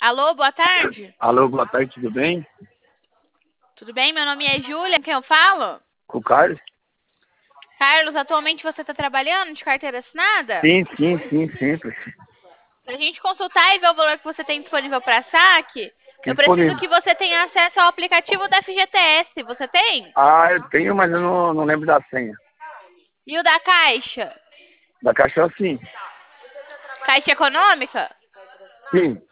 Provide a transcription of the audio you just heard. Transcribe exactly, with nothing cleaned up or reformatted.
Alô, boa tarde. Alô, boa tarde, tudo bem? Tudo bem? Meu nome é Júlia. Com quem eu falo? Com o Carlos? Carlos, atualmente você está trabalhando de carteira assinada? Sim, sim, sim, sempre. Para a gente consultar e ver o valor que você tem disponível para saque, eu preciso Disponível. que você tenha acesso ao aplicativo da F G T S. Você tem? Ah, eu tenho, mas eu não, não lembro da senha. E o da Caixa? Da Caixa sim. Caixa Econômica? Sim.